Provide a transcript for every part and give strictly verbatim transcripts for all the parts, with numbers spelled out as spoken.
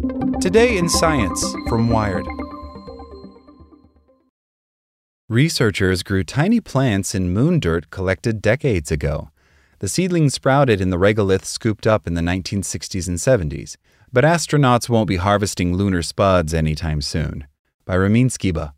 Today in Science from Wired. Researchers grew tiny plants in moon dirt collected decades ago. The seedlings sprouted in the regolith scooped up in the nineteen sixties and seventies, but astronauts won't be harvesting lunar spuds anytime soon. By Ramin Skiba.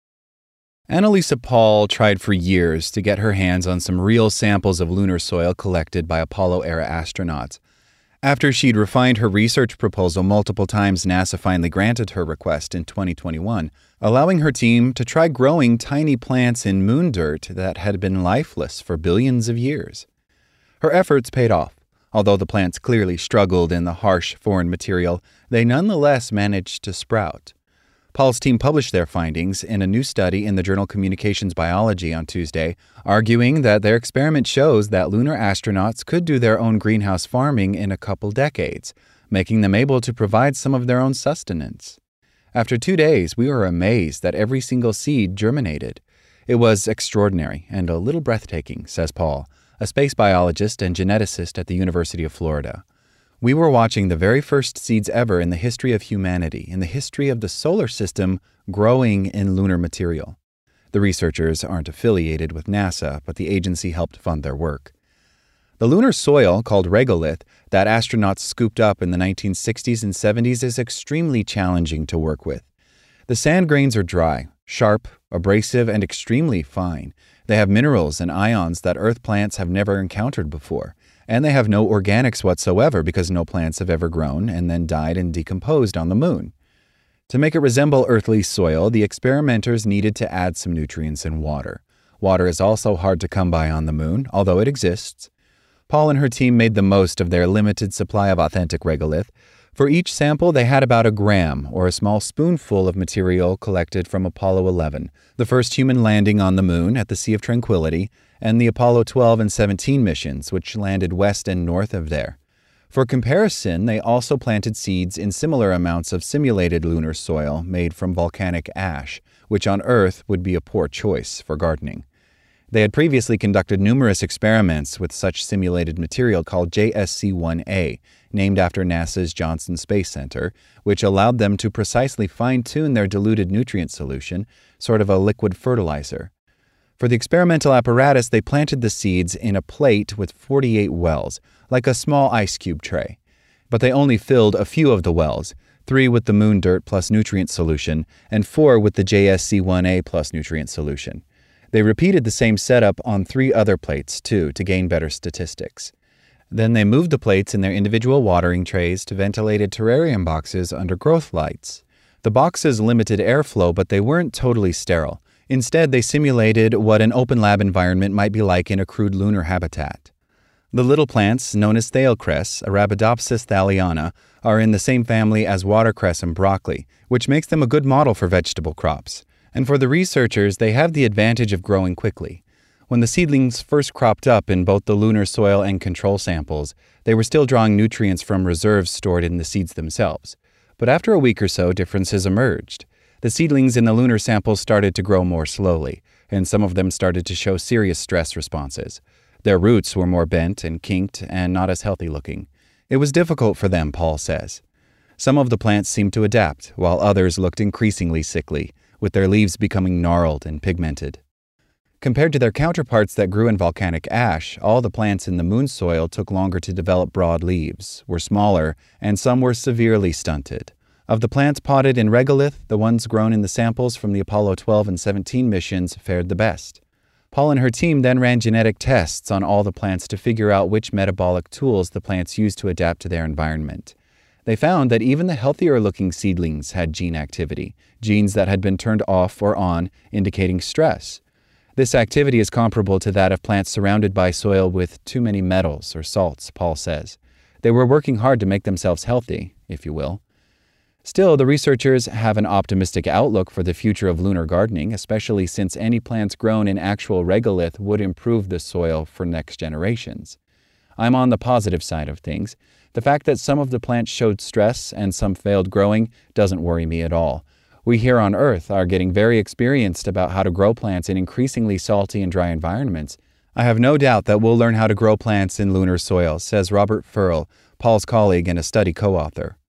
Annalisa Paul tried for years to get her hands on some real samples of lunar soil collected by Apollo-era astronauts. After she'd refined her research proposal multiple times, NASA finally granted her request in twenty twenty-one, allowing her team to try growing tiny plants in moon dirt that had been lifeless for billions of years. Her efforts paid off. Although the plants clearly struggled in the harsh foreign material, they nonetheless managed to sprout. Paul's team published their findings in a new study in the journal Communications Biology on Tuesday, arguing that their experiment shows that lunar astronauts could do their own greenhouse farming in a couple decades, making them able to provide some of their own sustenance. After two days, we were amazed that every single seed germinated. It was extraordinary and a little breathtaking, says Paul, a space biologist and geneticist at the University of Florida. We were watching the very first seeds ever in the history of humanity, in the history of the solar system, growing in lunar material. The researchers aren't affiliated with NASA, but the agency helped fund their work. The lunar soil, called regolith, that astronauts scooped up in the nineteen sixties and seventies is extremely challenging to work with. The sand grains are dry, sharp, abrasive, and extremely fine. They have minerals and ions that Earth plants have never encountered before. And they have no organics whatsoever because no plants have ever grown and then died and decomposed on the moon. To make it resemble earthly soil, the experimenters needed to add some nutrients and water. Water is also hard to come by on the moon, although it exists. Paul and her team made the most of their limited supply of authentic regolith. For each sample, they had about a gram, or a small spoonful of material collected from Apollo eleven, the first human landing on the moon at the Sea of Tranquility, and the Apollo twelve and seventeen missions, which landed west and north of there. For comparison, they also planted seeds in similar amounts of simulated lunar soil made from volcanic ash, which on Earth would be a poor choice for gardening. They had previously conducted numerous experiments with such simulated material called J S C one A, named after NASA's Johnson Space Center, which allowed them to precisely fine-tune their diluted nutrient solution, sort of a liquid fertilizer. For the experimental apparatus, they planted the seeds in a plate with forty-eight wells, like a small ice cube tray. But they only filled a few of the wells, three with the moon dirt plus nutrient solution, and four with the J S C one A plus nutrient solution. They repeated the same setup on three other plates, too, to gain better statistics. Then they moved the plates in their individual watering trays to ventilated terrarium boxes under growth lights. The boxes limited airflow, but they weren't totally sterile. Instead, they simulated what an open lab environment might be like in a crude lunar habitat. The little plants, known as Thalecress, Arabidopsis thaliana, are in the same family as watercress and broccoli, which makes them a good model for vegetable crops. And for the researchers, they have the advantage of growing quickly. When the seedlings first cropped up in both the lunar soil and control samples, they were still drawing nutrients from reserves stored in the seeds themselves. But after a week or so, differences emerged. The seedlings in the lunar samples started to grow more slowly, and some of them started to show serious stress responses. Their roots were more bent and kinked and not as healthy looking. It was difficult for them, Paul says. Some of the plants seemed to adapt, while others looked increasingly sickly, with their leaves becoming gnarled and pigmented. Compared to their counterparts that grew in volcanic ash, all the plants in the moon soil took longer to develop broad leaves, were smaller, and some were severely stunted. Of the plants potted in regolith, the ones grown in the samples from the Apollo twelve and seventeen missions fared the best. Paul and her team then ran genetic tests on all the plants to figure out which metabolic tools the plants used to adapt to their environment. They found that even the healthier-looking seedlings had gene activity, genes that had been turned off or on, indicating stress. This activity is comparable to that of plants surrounded by soil with too many metals or salts, Paul says. They were working hard to make themselves healthy, if you will. Still, the researchers have an optimistic outlook for the future of lunar gardening, especially since any plants grown in actual regolith would improve the soil for next generations. I'm on the positive side of things. The fact that some of the plants showed stress and some failed growing doesn't worry me at all. We here on Earth are getting very experienced about how to grow plants in increasingly salty and dry environments. I have no doubt that we'll learn how to grow plants in lunar soil, says Robert Furl, Paul's colleague and a study co-author.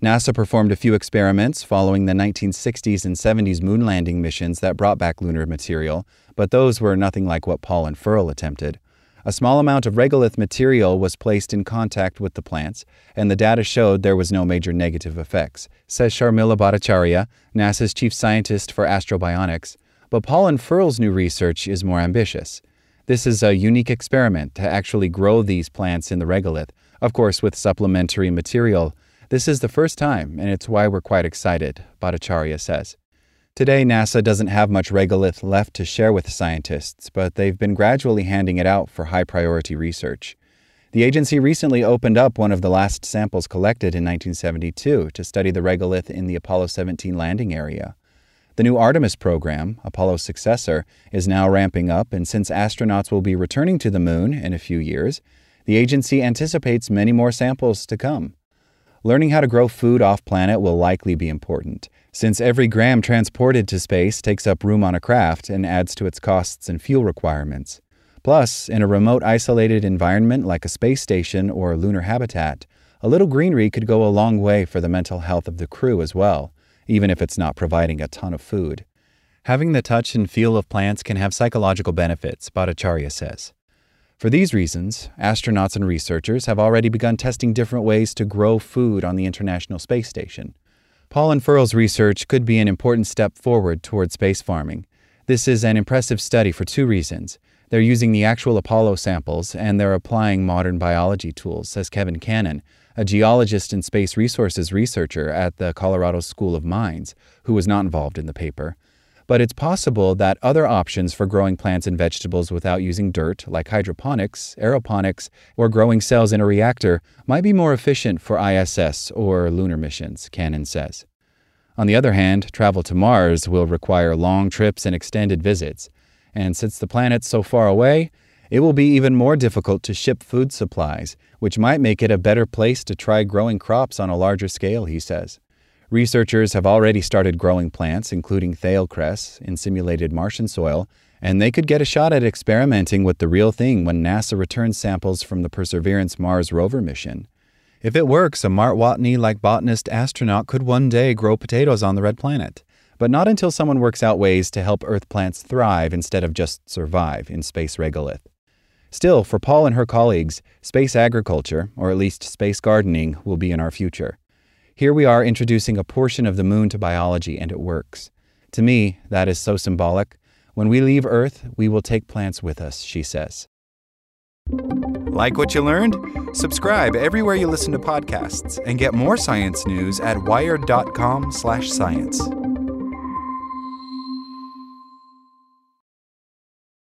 NASA performed a few experiments following the nineteen sixties and seventies moon landing missions that brought back lunar material, but those were nothing like what Paul and Ferl attempted. A small amount of regolith material was placed in contact with the plants, and the data showed there was no major negative effects, says Sharmila Bhattacharya, NASA's chief scientist for astrobionics. But Paul and Ferl's new research is more ambitious. This is a unique experiment to actually grow these plants in the regolith, of course with supplementary material. This is the first time, and it's why we're quite excited, Bhattacharya says. Today, NASA doesn't have much regolith left to share with scientists, but they've been gradually handing it out for high-priority research. The agency recently opened up one of the last samples collected in nineteen seventy-two to study the regolith in the Apollo seventeen landing area. The new Artemis program, Apollo's successor, is now ramping up, and since astronauts will be returning to the moon in a few years, the agency anticipates many more samples to come. Learning how to grow food off-planet will likely be important, since every gram transported to space takes up room on a craft and adds to its costs and fuel requirements. Plus, in a remote isolated environment like a space station or lunar habitat, a little greenery could go a long way for the mental health of the crew as well, even if it's not providing a ton of food. Having the touch and feel of plants can have psychological benefits, Bhattacharya says. For these reasons, astronauts and researchers have already begun testing different ways to grow food on the International Space Station. Paul and Ferl's research could be an important step forward toward space farming. This is an impressive study for two reasons. They're using the actual Apollo samples, and they're applying modern biology tools, says Kevin Cannon, a geologist and space resources researcher at the Colorado School of Mines, who was not involved in the paper. But it's possible that other options for growing plants and vegetables without using dirt, like hydroponics, aeroponics, or growing cells in a reactor, might be more efficient for I S S or lunar missions, Cannon says. On the other hand, travel to Mars will require long trips and extended visits. And since the planet's so far away, it will be even more difficult to ship food supplies, which might make it a better place to try growing crops on a larger scale, he says. Researchers have already started growing plants, including Thale cress, in simulated Martian soil, and they could get a shot at experimenting with the real thing when NASA returns samples from the Perseverance Mars rover mission. If it works, a Mart Watney-like botanist astronaut could one day grow potatoes on the red planet, but not until someone works out ways to help Earth plants thrive instead of just survive in space regolith. Still, for Paul and her colleagues, space agriculture, or at least space gardening, will be in our future. Here we are introducing a portion of the moon to biology, and it works. To me, that is so symbolic. When we leave Earth, we will take plants with us, she says. Like what you learned? Subscribe everywhere you listen to podcasts and get more science news at wired dot com slash science.